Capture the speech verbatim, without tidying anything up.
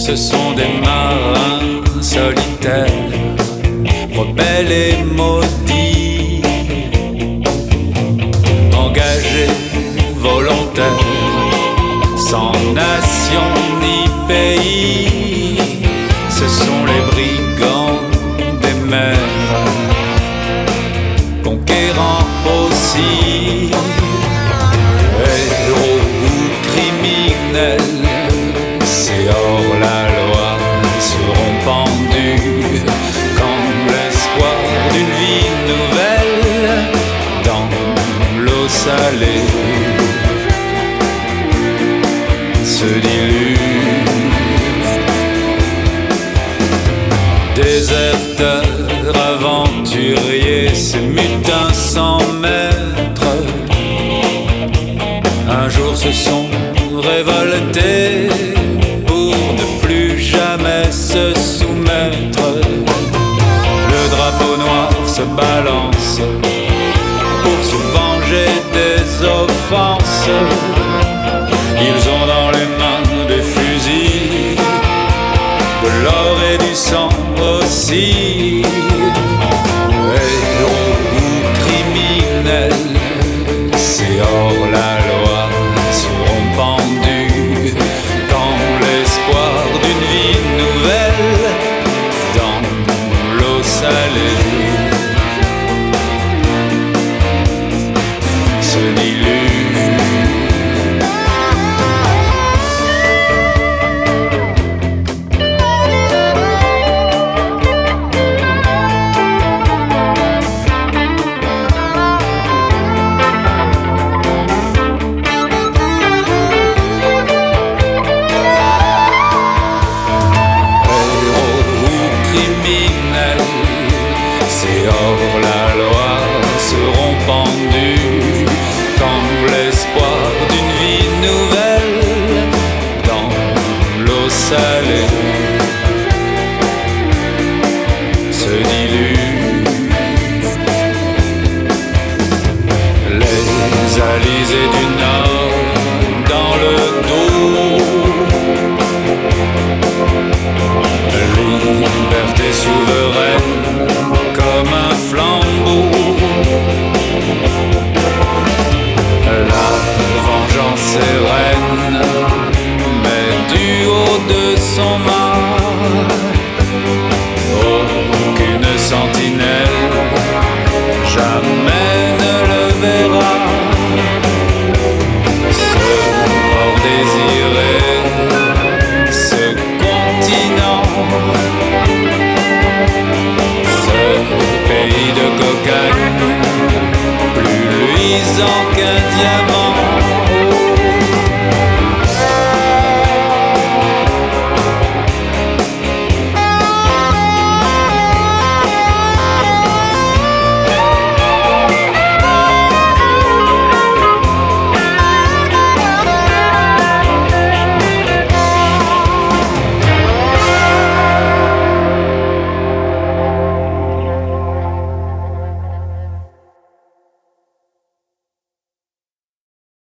Ce sont des marins solitaires, rebelles et maudits, engagés, volontaires, sans nation ni pays. Ce sont les brigands des mers, conquérants aussi, héros ou criminels, c'est hors la loi, seront pendus quand l'espoir d'une vie nouvelle dans l'eau salée se dilue. Déserteurs, aventuriers, ces mutins sans maître, un jour se sont révoltés pour ne plus jamais se soumettre. Le drapeau noir se balance pour se venger des offenses. Ils ont dans les mains des fusils, de l'or et du sang aussi. Héros ou criminels, c'est hors la loi, seront pendus quand l'espoir d'une vie nouvelle dans l'eau salée se dilue. C'est hors la loi, seront pendus quand l'espoir d'une vie nouvelle dans l'eau salée se dilue. Les alizés du Nord dans le dos, liberté souveraine comme un flambeau. La vengeance est reine, mais du haut de son mât